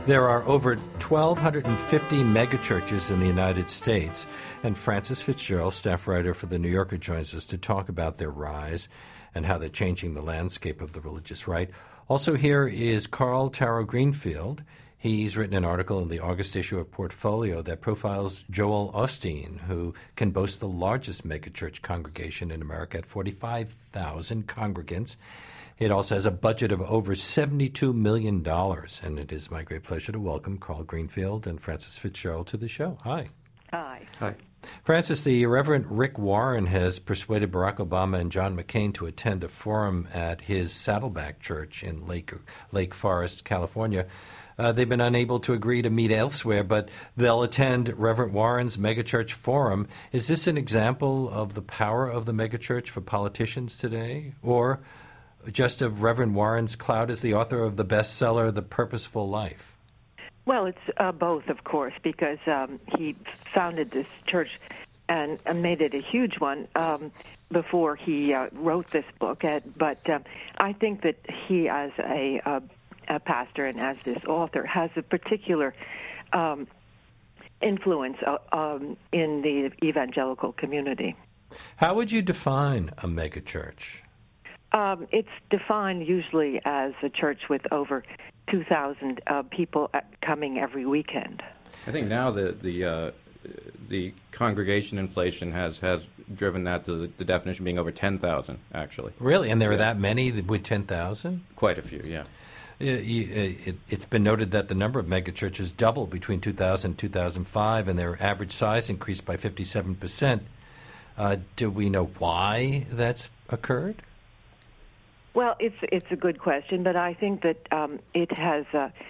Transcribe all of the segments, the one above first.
There are over 1,250 megachurches in the United States, and Frances FitzGerald, staff writer for The New Yorker, joins us to talk about their rise and how they're changing the landscape of the religious right. Also here is Carl Taro Greenfield. He's written an article in the August issue of Portfolio that profiles Joel Osteen, who can boast the largest megachurch congregation in America at 45,000 congregants. It also has a budget of over $72 million, and it is my great pleasure to welcome Carl Greenfield and Frances FitzGerald to the show. Hi. Hi. Hi. Frances, the Reverend Rick Warren has persuaded Barack Obama and John McCain to attend a forum at his Saddleback Church in Lake Forest, California. They've been unable to agree to meet elsewhere, but they'll attend Reverend Warren's megachurch forum. Is this an example of the power of the megachurch for politicians today, or just of Reverend Warren's clout as the author of the bestseller, The Purposeful Life? Well, it's both, of course, because he founded this church and made it a huge one before he wrote this book. But I think that he, as a pastor and as this author, has a particular influence in the evangelical community. How would you define a megachurch? It's defined usually as a church with over 2,000 people coming every weekend. I think now the congregation inflation has driven that to the definition being over 10,000, actually. Really? And there are that many with 10,000? Quite a few, yeah. It's been noted that the number of megachurches doubled between 2000 and 2005, and their average size increased by 57%. Do we know why that's occurred? Well, it's a good question, but I think that it has,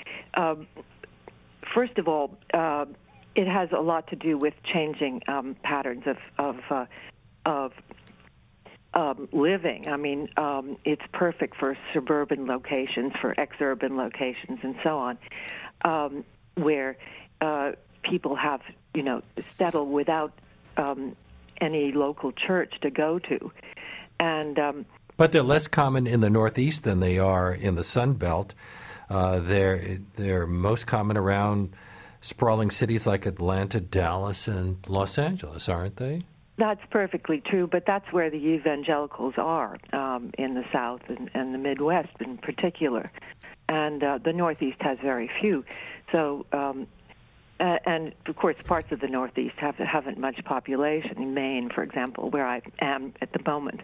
first of all, it has a lot to do with changing patterns of living. I mean, it's perfect for suburban locations, for ex-urban locations, and so on, where people have, settled without any local church to go to, and but they're less common in the Northeast than they are in the Sun Belt. They're most common around sprawling cities like Atlanta, Dallas, and Los Angeles, aren't they? That's perfectly true, but that's where the evangelicals are, in the South and the Midwest in particular. And the Northeast has very few. So, and of course, parts of the Northeast haven't much population. In Maine, for example, where I am at the moment,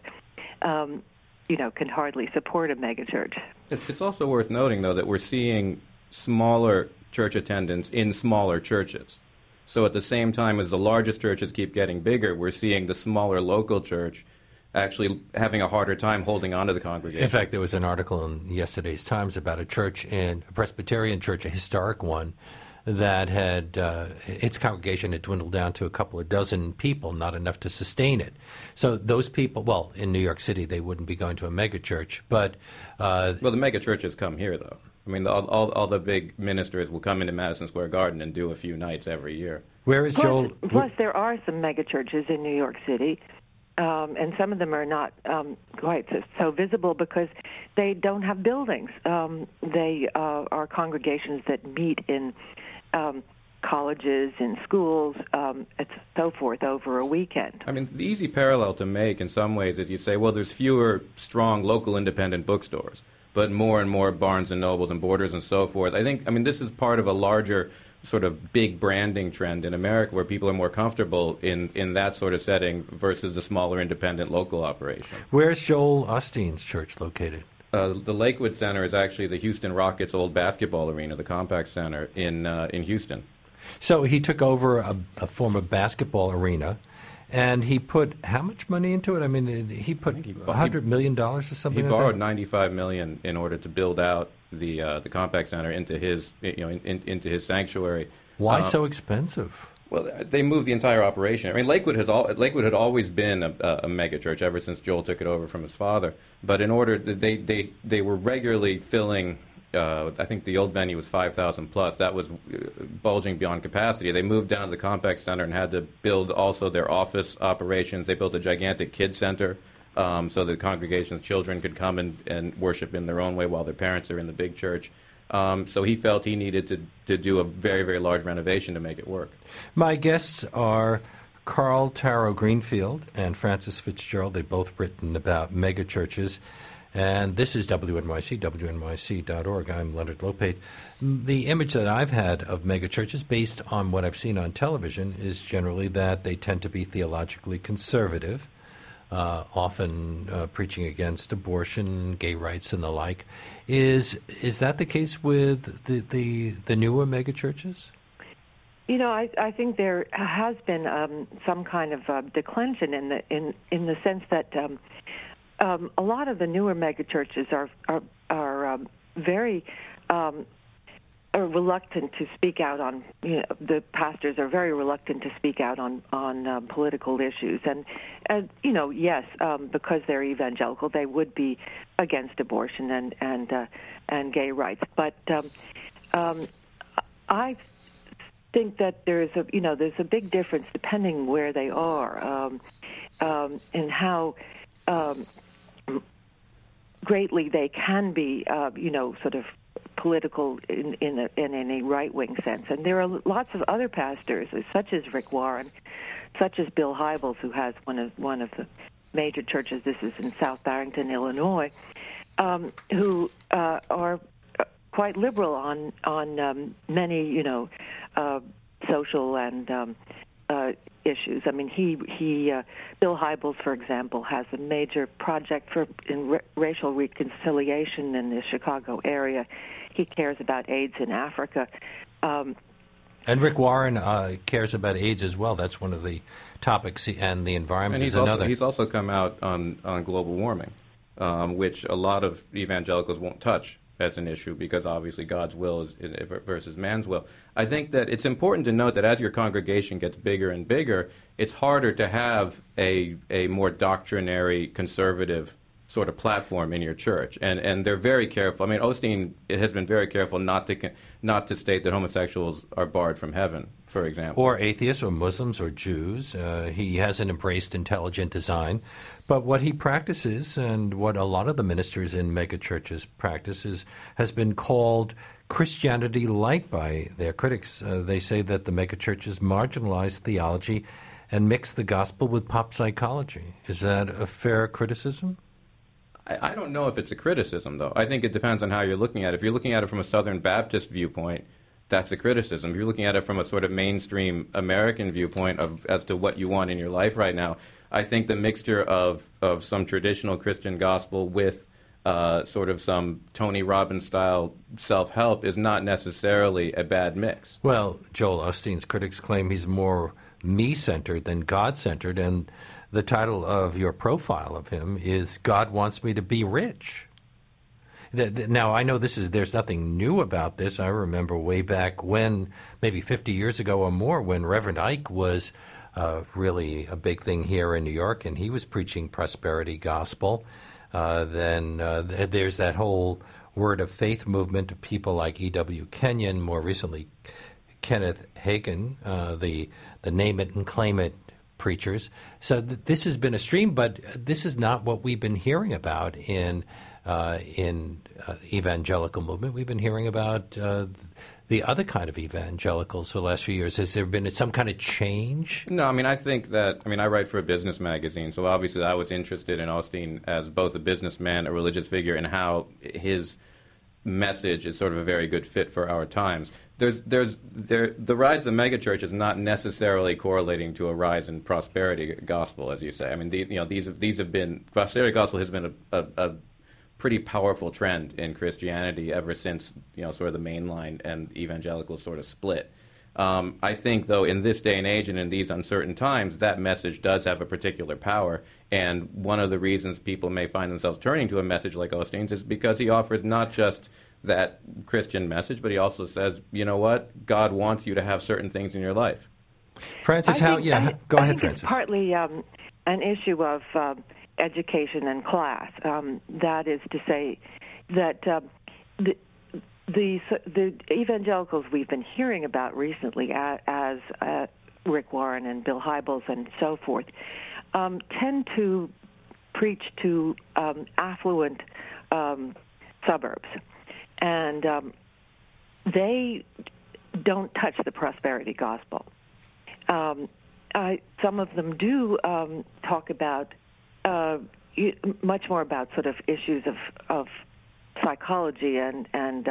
can hardly support a megachurch. It's also worth noting, though, that we're seeing smaller church attendance in smaller churches. So at the same time as the largest churches keep getting bigger, we're seeing the smaller local church actually having a harder time holding on to the congregation. In fact, there was an article in yesterday's Times about a Presbyterian church, a historic one, that had its congregation had dwindled down to a couple of dozen people, not enough to sustain it. So those people, well, in New York City, they wouldn't be going to a megachurch, but... well, the megachurches come here, though. I mean, all the big ministers will come into Madison Square Garden and do a few nights every year. Where is Joel? Plus, there are some megachurches in New York City, and some of them are not quite so visible because they don't have buildings. They are congregations that meet in colleges, in schools, and so forth over a weekend. I mean, the easy parallel to make in some ways is you say, well, there's fewer strong local independent bookstores, but more and more Barnes and Nobles and Borders and so forth. I mean, this is part of a larger sort of big branding trend in America where people are more comfortable in that sort of setting versus the smaller independent local operation. Where's Joel Osteen's church located? The Lakewood Center is actually the Houston Rockets' old basketball arena, the Compaq Center in Houston. So he took over a former basketball arena, and he put how much money into it? I mean, he put $100 million or something. He borrowed $95 million in order to build out the Compaq Center into his into his sanctuary. Why so expensive? Well, they moved the entire operation. I mean, Lakewood had always been a mega church ever since Joel took it over from his father. But in order, they were regularly filling. I think the old venue was 5,000 plus. That was bulging beyond capacity. They moved down to the Compaq Center and had to build also their office operations. They built a gigantic kid center so the congregation's children could come and worship in their own way while their parents are in the big church. So he felt he needed to do a very, very large renovation to make it work. My guests are Carl Taro Greenfield and Francis Fitzgerald. They've both written about megachurches. And this is WNYC, WNYC.org. I'm Leonard Lopate. The image that I've had of megachurches, based on what I've seen on television, is generally that they tend to be theologically conservative, often preaching against abortion, gay rights, and the like. Is that the case with the newer megachurches? I think there has been some kind of declension in the sense that a lot of the newer megachurches are very are reluctant to speak out on. The pastors are very reluctant to speak out on political issues, and yes, because they're evangelical, they would be against abortion and gay rights. But I think that there's a big difference depending where they are and how greatly they can be, sort of political in a right-wing sense. And there are lots of other pastors, such as Rick Warren, such as Bill Hybels, who has one of the major churches. This is in South Barrington, Illinois, who are quite liberal on many, social and issues. I mean, Bill Hybels, for example, has a major project in racial reconciliation in the Chicago area. He cares about AIDS in Africa. And Rick Warren cares about AIDS as well. That's one of the topics, and the environment is another. He's also come out on global warming, which a lot of evangelicals won't touch as an issue because obviously God's will is versus man's will. I think that it's important to note that as your congregation gets bigger and bigger, it's harder to have a more doctrinary, conservative sort of platform in your church, and they're very careful. I mean, Osteen has been very careful not to state that homosexuals are barred from heaven, for example, or atheists, or Muslims, or Jews. He hasn't embraced intelligent design, but what he practices, and what a lot of the ministers in megachurches practices, has been called Christianity light by their critics. They say that the megachurches marginalize theology and mix the gospel with pop psychology. Is that a fair criticism? I don't know if it's a criticism, though. I think it depends on how you're looking at it. If you're looking at it from a Southern Baptist viewpoint, that's a criticism. If you're looking at it from a sort of mainstream American viewpoint as to what you want in your life right now, I think the mixture of some traditional Christian gospel with sort of some Tony Robbins-style self-help is not necessarily a bad mix. Well, Joel Osteen's critics claim he's more me-centered than God-centered, and the title of your profile of him is "God Wants Me to Be Rich." Now, I know there's nothing new about this. I remember way back when, maybe 50 years ago or more, when Reverend Ike was really a big thing here in New York, and he was preaching prosperity gospel. Then there's that whole Word of Faith movement of people like E.W. Kenyon, more recently Kenneth Hagin, the Name It and Claim It preachers. So this has been a stream, but this is not what we've been hearing about in evangelical movement. We've been hearing about the other kind of evangelicals for the last few years. Has there been some kind of change? No, I mean, I write for a business magazine, so obviously I was interested in Osteen as both a businessman, a religious figure, and how his message is sort of a very good fit for our times. The rise of the megachurch is not necessarily correlating to a rise in prosperity gospel, as you say. I mean, these have been, prosperity gospel has been a pretty powerful trend in Christianity ever since sort of the mainline and evangelicals sort of split. I think, though, in this day and age and in these uncertain times, that message does have a particular power. And one of the reasons people may find themselves turning to a message like Osteen's is because he offers not just that Christian message, but he also says, you know what, God wants you to have certain things in your life. Francis, go ahead, Francis. It's partly an issue of education and class. That is to say that the evangelicals we've been hearing about recently, as Rick Warren and Bill Hybels and so forth, tend to preach to affluent suburbs. And they don't touch the prosperity gospel. Some of them do talk about much more about sort of issues of psychology and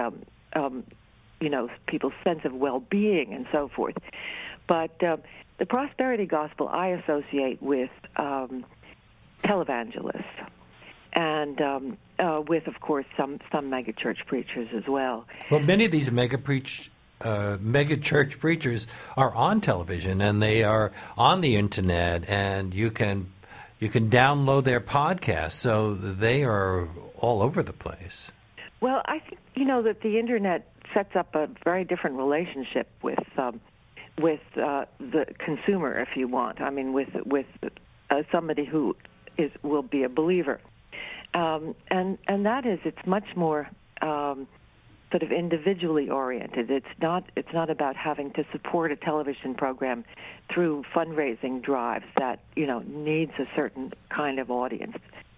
people's sense of well-being and so forth. But the prosperity gospel I associate with televangelists and with, of course, some megachurch preachers as well. Well, many of these megachurch preachers are on television and they are on the internet, and you can download their podcasts, so they are all over the place. Well, I think that the internet sets up a very different relationship with the consumer, if you want. I mean, with somebody who will be a believer, and that is, it's much more sort of individually oriented. It's not about having to support a television program through fundraising drives that needs a certain kind of audience.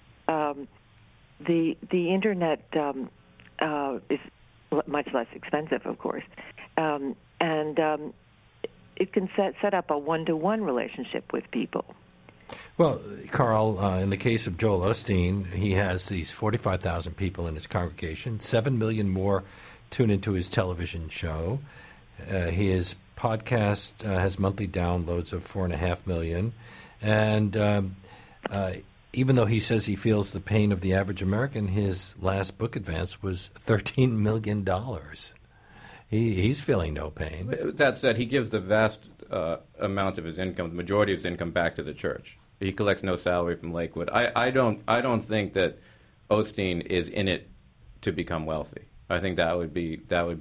The internet is much less expensive, of course, and it can set up a one-to-one relationship with people. Well, Carl, in the case of Joel Osteen, he has these 45,000 people in his congregation. 7 million more tune into his television show. His podcast has monthly downloads of 4.5 million. And even though he says he feels the pain of the average American, his last book advance was $13 million. He's feeling no pain. That said, he gives the vast amount of his income, the majority of his income, back to the church. He collects no salary from Lakewood. I don't think that Osteen is in it to become wealthy. I think that would be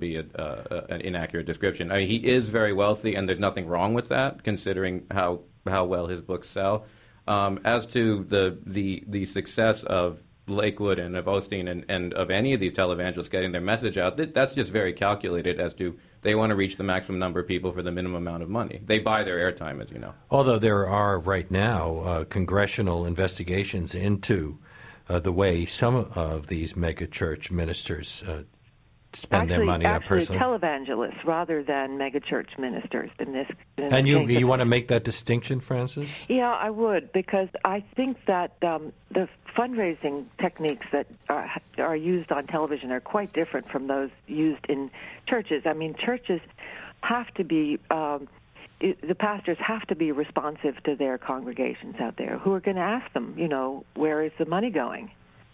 an inaccurate description. I mean, he is very wealthy, and there's nothing wrong with that, considering how well his books sell. As to the success of Lakewood and of Osteen and of any of these televangelists getting their message out, that's just very calculated as to they want to reach the maximum number of people for the minimum amount of money. They buy their airtime, as you know. Although there are right now congressional investigations into the way some of these megachurch ministers spend their money personally. Televangelists rather than megachurch ministers in this. And you want to make that distinction, Frances? Yeah, I would, because I think that the fundraising techniques that are used on television are quite different from those used in churches. I mean, churches have to be the pastors have to be responsive to their congregations out there, who are going to ask them, where is the money going?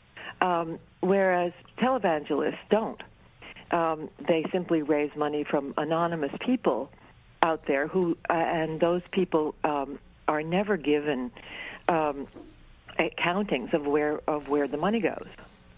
Whereas televangelists don't. They simply raise money from anonymous people out there who, and those people are never given accountings of where the money goes.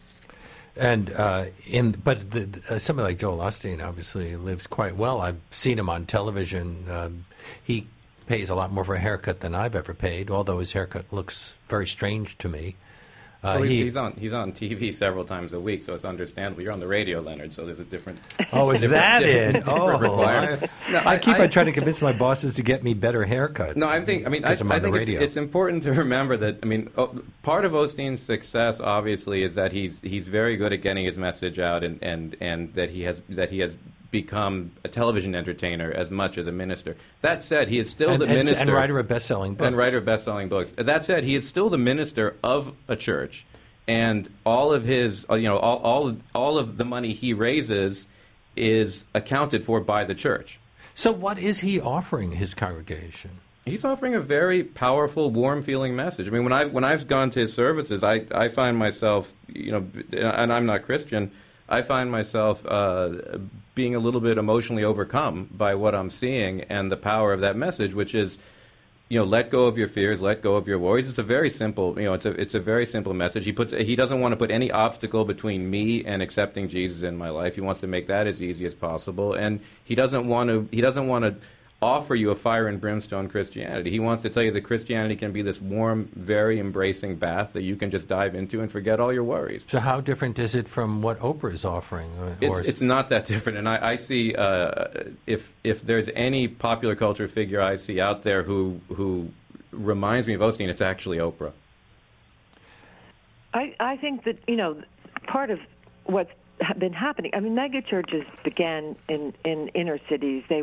And somebody like Joel Osteen obviously lives quite well. I've seen him on television. He pays a lot more for a haircut than I've ever paid, although his haircut looks very strange to me. He's on TV several times a week, so it's understandable. You're on the radio, Leonard, so there's a different. Oh, is that it? Requirement. I keep on trying to convince my bosses to get me better haircuts. No, I think it's important to remember that. I mean, part of Osteen's success, obviously, is that he's very good at getting his message out, and that he has become a television entertainer as much as a minister. That said, he is still the minister and writer of best-selling books. That said, he is still the minister of a church, and all of his, all of the money he raises is accounted for by the church. So, what is he offering his congregation? He's offering a very powerful, warm-feeling message. I mean, when I've gone to his services, I find myself, and I'm not Christian, I find myself being a little bit emotionally overcome by what I'm seeing and the power of that message, which is, let go of your fears, let go of your worries. It's a very simple, it's a very simple message. He doesn't want to put any obstacle between me and accepting Jesus in my life. He wants to make that as easy as possible, and he doesn't want to offer you a fire and brimstone Christianity. He wants to tell you that Christianity can be this warm, very embracing bath that you can just dive into and forget all your worries. So how different is it from what Oprah is offering? It's not that different. And I see, if there's any popular culture figure I see out there who reminds me of Osteen, it's actually Oprah. I think that, part of what's been happening. I mean, mega churches began in inner cities. They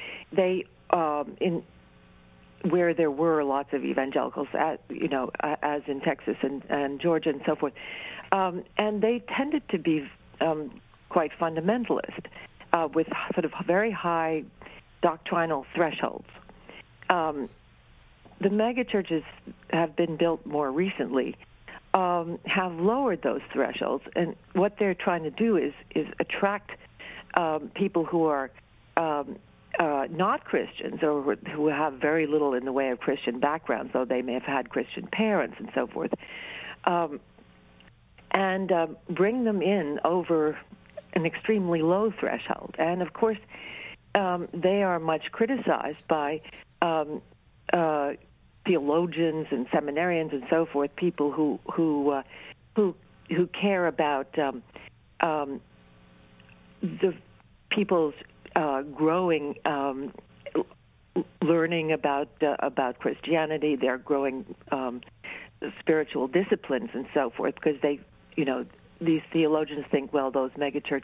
in where there were lots of evangelicals, as in Texas and Georgia and so forth, and they tended to be quite fundamentalist, with sort of very high doctrinal thresholds. The mega churches have been built more recently, have lowered those thresholds, and what they're trying to do is attract people who are not Christians or who have very little in the way of Christian backgrounds, though they may have had Christian parents and so forth, and bring them in over an extremely low threshold. And of course, they are much criticized by theologians and seminarians and so forth, people who care about the people's growing learning about Christianity, their growing spiritual disciplines and so forth, because these theologians think, well, those megachurch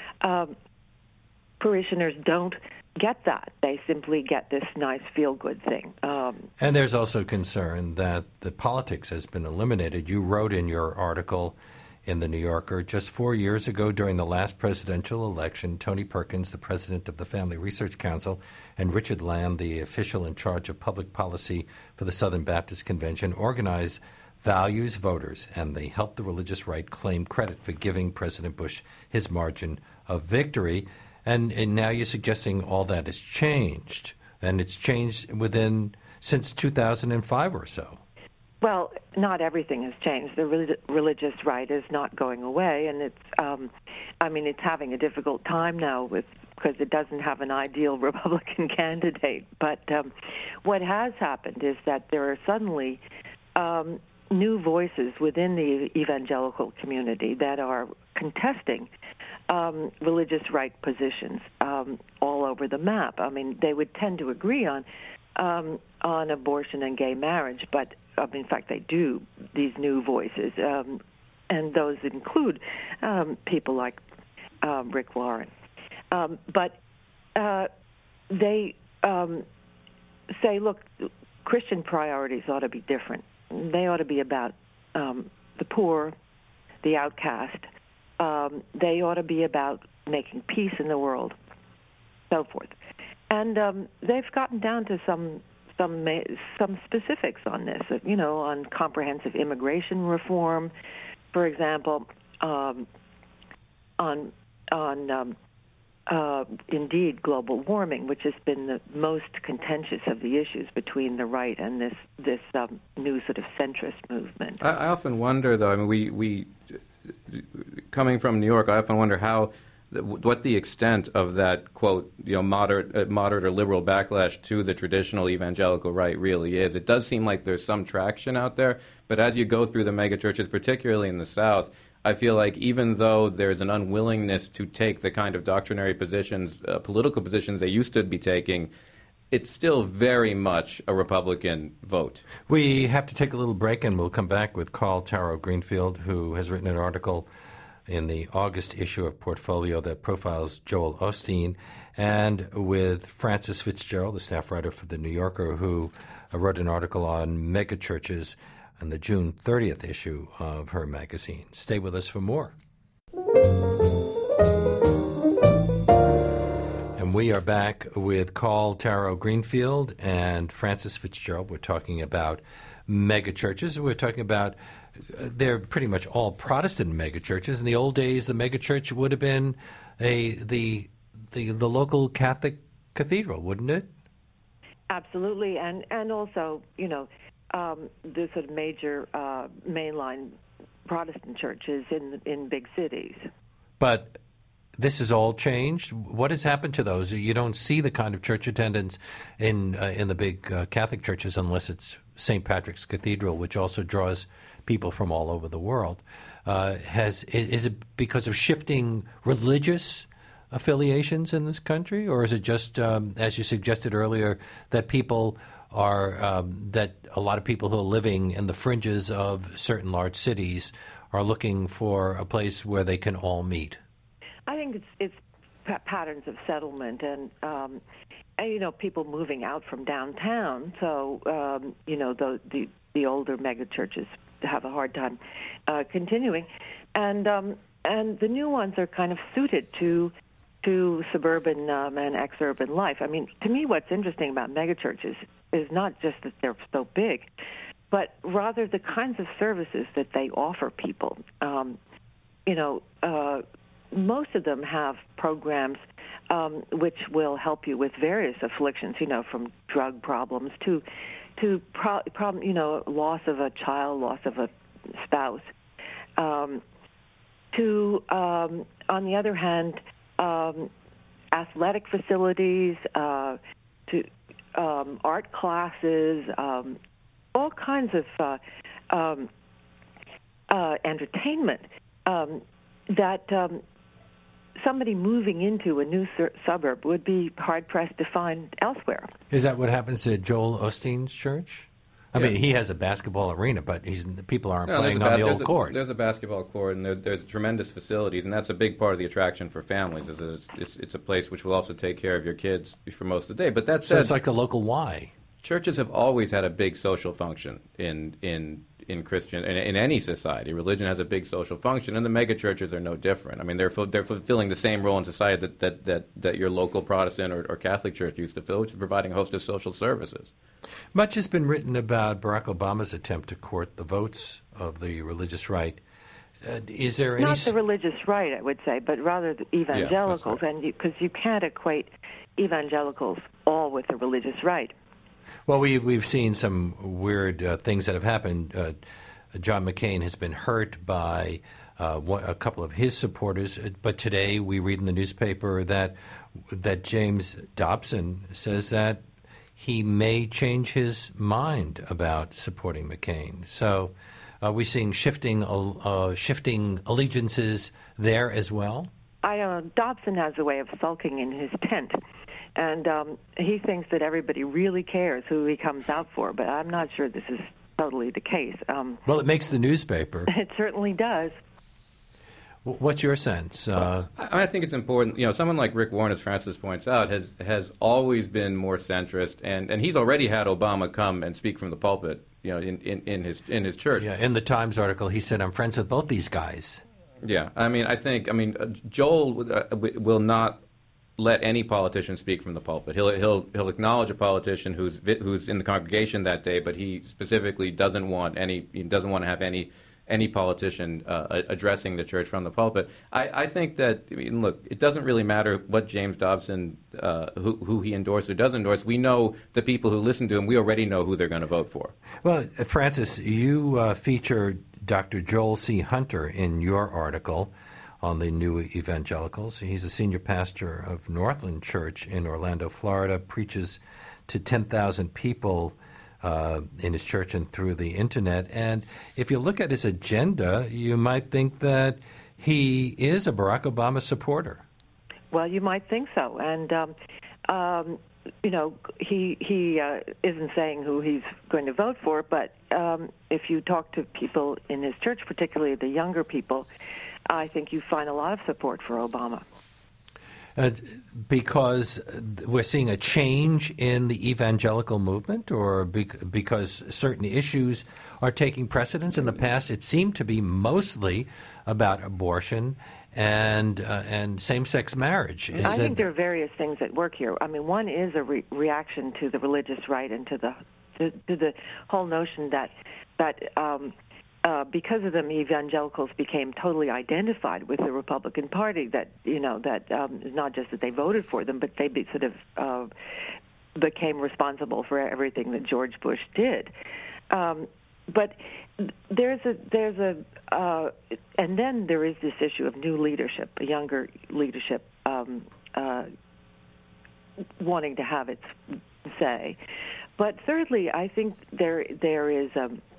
parishioners don't get that. They simply get this nice feel-good thing. And there's also concern that the politics has been eliminated. You wrote in your article in The New Yorker, just 4 years ago during the last presidential election, Tony Perkins, the president of the Family Research Council, and Richard Lamb, the official in charge of public policy for the Southern Baptist Convention, organized Values Voters, and they helped the religious right claim credit for giving President Bush his margin of victory. And now you're suggesting all that has changed, and it's changed since 2005 or so. Well, not everything has changed. The religious right is not going away, and it's having a difficult time now because it doesn't have an ideal Republican candidate. But what has happened is that there are suddenly new voices within the evangelical community that are contesting religious right positions all over the map. I mean, they would tend to agree on abortion and gay marriage, but in fact they do, these new voices, and those include people like Rick Warren. But they say, look, Christian priorities ought to be different. They ought to be about the poor, the outcast. They ought to be about making peace in the world, so forth. And they've gotten down to some specifics on this, on comprehensive immigration reform, for example, on indeed global warming, which has been the most contentious of the issues between the right and this new sort of centrist movement. I often wonder, though. I mean, we coming from New York, I often wonder what the extent of that, quote, moderate or liberal backlash to the traditional evangelical right really is. It does seem like there's some traction out there, but as you go through the megachurches, particularly in the South, I feel like even though there's an unwillingness to take the kind of doctrinary positions, political positions they used to be taking, it's still very much a Republican vote. We have to take a little break, and we'll come back with Carl Taro Greenfield, who has written an article in the August issue of Portfolio that profiles Joel Osteen, and with Frances Fitzgerald, the staff writer for The New Yorker, who wrote an article on megachurches in the June 30th issue of her magazine. Stay with us for more. And we are back with Carl Taro Greenfield and Frances Fitzgerald. We're talking about megachurches. We're talking about they're pretty much all Protestant megachurches. In the old days, the megachurch would have been the local Catholic cathedral, wouldn't it? Absolutely, and also the sort of major mainline Protestant churches in big cities. But this has all changed. What has happened to those? You don't see the kind of church attendance in the big Catholic churches unless it's St. Patrick's Cathedral, which also draws people from all over the world. Is it because of shifting religious affiliations in this country, or is it just, as you suggested earlier, that people are that a lot of people who are living in the fringes of certain large cities are looking for a place where they can all meet? I think it's patterns of settlement and people moving out from downtown. So the older megachurches have a hard time continuing, and the new ones are kind of suited to suburban and exurban life. I mean, to me, what's interesting about megachurches is not just that they're so big, but rather the kinds of services that they offer people. Most of them have programs which will help you with various afflictions, from drug problems to loss of a child, loss of a spouse, to, on the other hand, athletic facilities, to art classes, all kinds of entertainment that somebody moving into a new suburb would be hard-pressed to find elsewhere. Is that what happens at Joel Osteen's church? I mean, he has a basketball arena, but people aren't playing on the old court. There's a basketball court, and there's tremendous facilities, and that's a big part of the attraction for families. It's a place which will also take care of your kids for most of the day. But that said, so it's like the local Y. Churches have always had a big social function in Christian in any society. Religion has a big social function, and the megachurches are no different. I mean, they're fulfilling the same role in society that your local Protestant or Catholic church used to fill, which is providing a host of social services. Much has been written about Barack Obama's attempt to court the votes of the religious right. Is there any... Not the religious right, I would say, but rather the evangelicals, right. And because you can't equate evangelicals all with the religious right. Well, we've seen some weird things that have happened. John McCain has been hurt by a couple of his supporters, but today we read in the newspaper that James Dobson says that he may change his mind about supporting McCain. So are we seeing shifting allegiances there as well? Dobson has a way of sulking in his tent. And he thinks that everybody really cares who he comes out for, but I'm not sure this is totally the case. Well, it makes the newspaper. It certainly does. What's your sense? I think it's important. Someone like Rick Warren, as Francis points out, has always been more centrist, and he's already had Obama come and speak from the pulpit, in his church. Yeah, in the Times article, he said, "I'm friends with both these guys." Yeah, I mean, Joel will not let any politician speak from the pulpit. He'll acknowledge a politician who's in the congregation that day, but he specifically doesn't want to have any politician addressing the church from the pulpit. I think that, look, it doesn't really matter what James Dobson, who he endorsed or doesn't endorse. We know the people who listen to him. We already know who they're going to vote for. Well, Francis, you feature Dr. Joel C. Hunter in your article on the New Evangelicals. He's a senior pastor of Northland Church in Orlando, Florida, preaches to 10,000 people in his church and through the Internet. And if you look at his agenda, you might think that he is a Barack Obama supporter. Well, you might think so. And, he isn't saying who he's going to vote for, but if you talk to people in his church, particularly the younger people, I think you find a lot of support for Obama. Because we're seeing a change in the evangelical movement, or because certain issues are taking precedence? In the past, it seemed to be mostly about abortion and same-sex marriage. I think there are various things at work here. I mean, one is a reaction to the religious right and to the whole notion that because of them, evangelicals became totally identified with the Republican Party. That not just that they voted for them, but they became responsible for everything that George Bush did. But there's and then there is this issue of new leadership, a younger leadership wanting to have its say. But thirdly, I think there is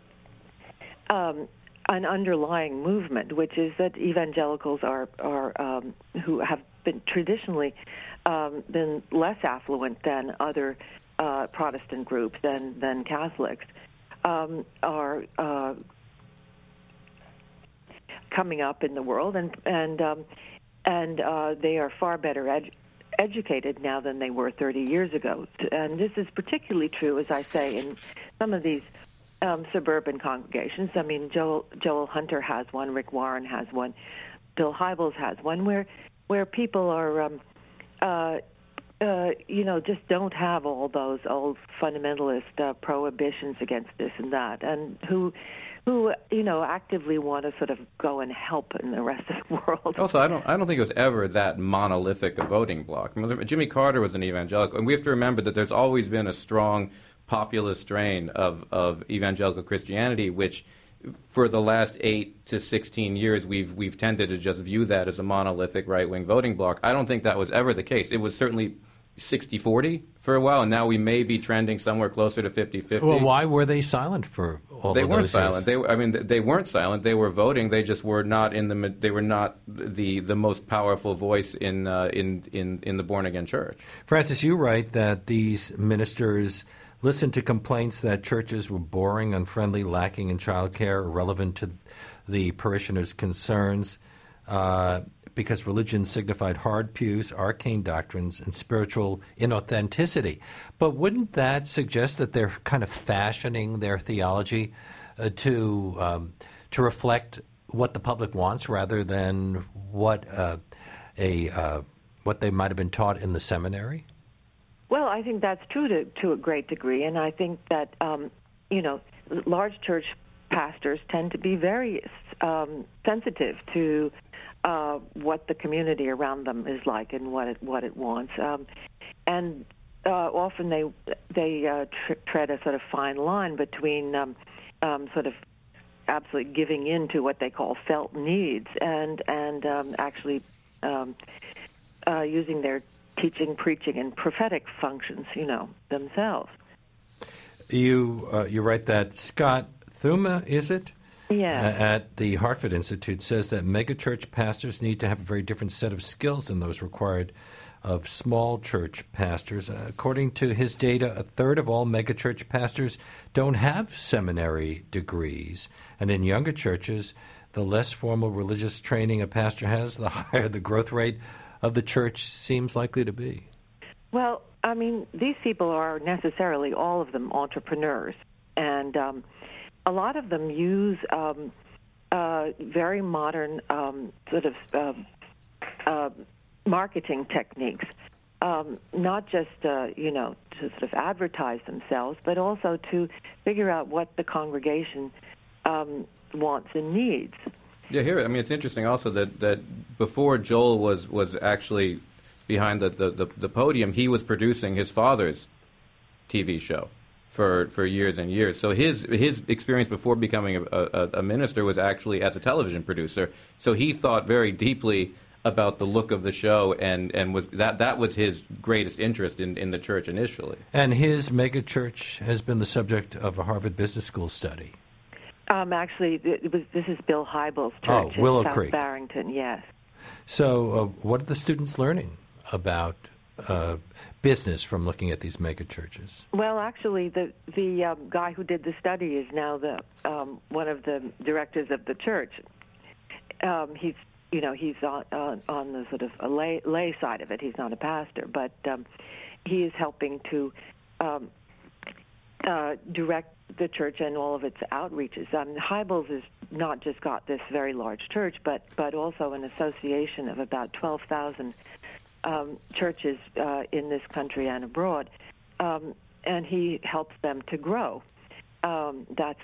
an underlying movement, which is that evangelicals are who have been traditionally been less affluent than other Protestant groups than Catholics, are coming up in the world, and and they are far better educated now than they were 30 years ago. And this is particularly true, as I say, in some of these suburban congregations. I mean, Joel Hunter has one, Rick Warren has one, Bill Hybels has one, where people are, just don't have all those old fundamentalist prohibitions against this and that, and who actively want to sort of go and help in the rest of the world. Also, I don't think it was ever that monolithic a voting bloc. I mean, Jimmy Carter was an evangelical, and we have to remember that there's always been a strong populist strain of evangelical Christianity, which for the last 8 to 16 years we've tended to just view that as a monolithic right-wing voting bloc. I don't think that was ever the case. It was certainly 60-40 for a while, and now we may be trending somewhere closer to 50-50. Well, why were they silent for all of those years? They weren't silent. They weren't silent. They were voting. They just were not They were not the most powerful voice in the born again church. Francis, you write that these ministers listened to complaints that churches were boring, unfriendly, lacking in child care, irrelevant to the parishioners' concerns. Because religion signified hard pews, arcane doctrines, and spiritual inauthenticity. But wouldn't that suggest that they're kind of fashioning their theology to reflect what the public wants rather than what they might have been taught in the seminary? Well, I think that's true to a great degree, and I think that large church pastors tend to be very sensitive to what the community around them is like and what it wants, and often they tread a sort of fine line between sort of absolutely giving in to what they call felt needs and actually using their teaching, preaching, and prophetic functions, themselves. You write that Scott Thuma, is it? Yeah. At the Hartford Institute says that megachurch pastors need to have a very different set of skills than those required of small church pastors. According to his data, a third of all megachurch pastors don't have seminary degrees. And in younger churches, the less formal religious training a pastor has, the higher the growth rate of the church seems likely to be. Well, I mean, these people are necessarily, all of them, entrepreneurs. And a lot of them use very modern sort of marketing techniques, not just, to sort of advertise themselves, but also to figure out what the congregation wants and needs. Yeah, here, I mean, it's interesting also that before Joel was actually behind the podium, he was producing his father's TV show for years and years. So his experience before becoming a minister was actually as a television producer. So he thought very deeply about the look of the show, and was that was his greatest interest in the church initially. And his megachurch has been the subject of a Harvard Business School study. Actually, this is Bill Hybels' church in Willow South Creek. Barrington, yes. So what are the students learning about business from looking at these megachurches? Well, actually, the guy who did the study is now the one of the directors of the church. He's on the sort of a lay side of it. He's not a pastor, but he is helping to direct the church and all of its outreaches. Hybels has not just got this very large church, but also an association of about 12,000 churches in this country and abroad, and he helps them to grow. That's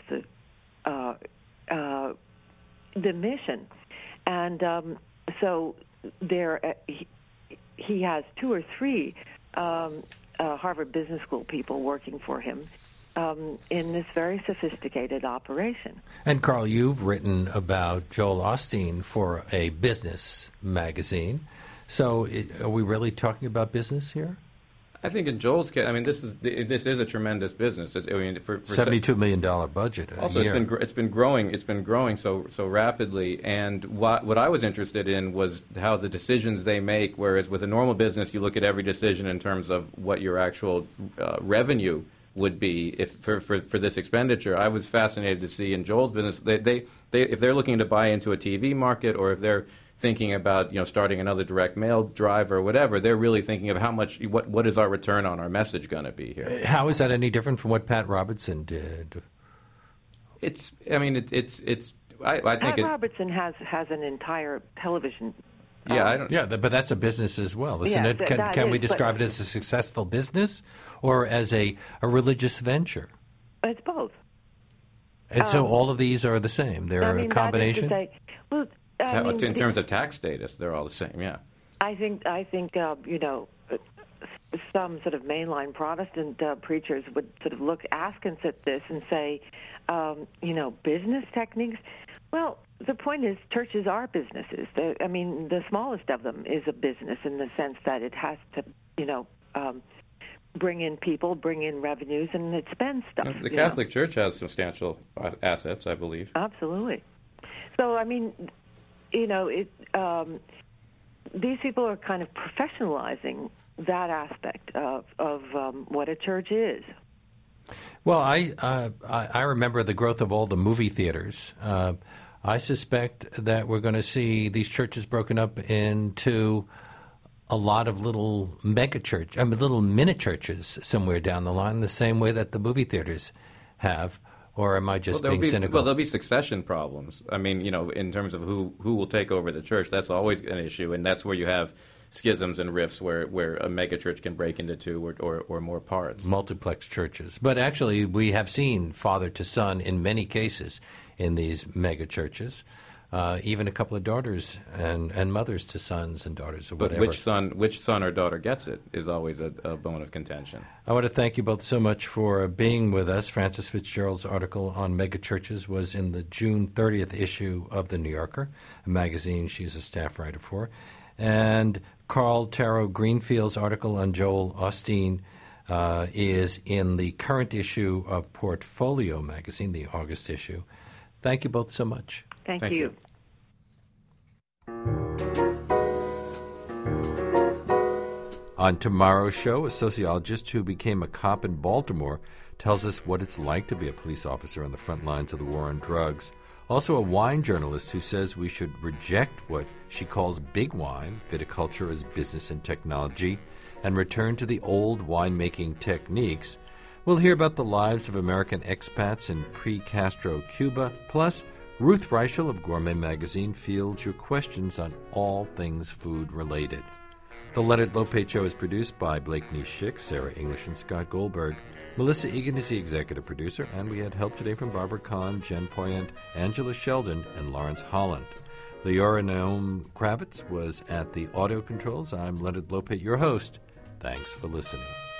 the mission, and so there he has 2 or 3 Harvard Business School people working for him in this very sophisticated operation. And Carl, you've written about Joel Osteen for a business magazine. So are we really talking about business here? I think in Joel's case, I mean, this is a tremendous business. For $72 million budget. Also, it's been growing so rapidly. And what I was interested in was how the decisions they make. Whereas with a normal business, you look at every decision in terms of what your actual revenue would be if for this expenditure. I was fascinated to see in Joel's business they if they're looking to buy into a TV market, or if they're thinking about starting another direct mail drive or whatever, they're really thinking of how much what is our return on our message going to be here. How is that any different from what Pat Robertson did? I think Pat Robertson has an entire television. But that's a business as well, isn't it? Can we describe it as a successful business or as a religious venture? It's both. And so all of these are the same. They're a combination. In terms of tax status, they're all the same. Yeah. I think some sort of mainline Protestant preachers would sort of look askance at this and say, business techniques. Well, the point is, churches are businesses. The smallest of them is a business in the sense that it has to, bring in people, bring in revenues, and it spends stuff. The Catholic Church has substantial assets, I believe. Absolutely. So, these people are kind of professionalizing that aspect of what a church is. Well, I remember the growth of all the movie theaters. I suspect that we're going to see these churches broken up into a lot of little little mini churches somewhere down the line, the same way that the movie theaters have. Or am I just being cynical? Well, there'll be succession problems. In terms of who will take over the church, that's always an issue, and that's where you have schisms and rifts where a megachurch can break into two or more parts. Multiplex churches. But actually, we have seen father to son in many cases in these megachurches. Even a couple of daughters and mothers to sons and daughters or whatever. But which son or daughter gets it is always a bone of contention. I want to thank you both so much for being with us. Frances Fitzgerald's article on megachurches was in the June 30th issue of The New Yorker, a magazine she's a staff writer for. And Carl Taro Greenfield's article on Joel Osteen is in the current issue of Portfolio magazine, the August issue. Thank you both so much. Thank you. On tomorrow's show, a sociologist who became a cop in Baltimore tells us what it's like to be a police officer on the front lines of the war on drugs. Also, a wine journalist who says we should reject what she calls big wine, viticulture as business and technology, and return to the old winemaking techniques. We'll hear about the lives of American expats in pre-Castro Cuba, plus Ruth Reichel of Gourmet Magazine fields your questions on all things food-related. The Leonard Lopate Show is produced by Blakeney Schick, Sarah English, and Scott Goldberg. Melissa Egan is the executive producer, and we had help today from Barbara Kahn, Jen Poyant, Angela Sheldon, and Lawrence Holland. Leora Naomi Kravitz was at the audio controls. I'm Leonard Lopate, your host. Thanks for listening.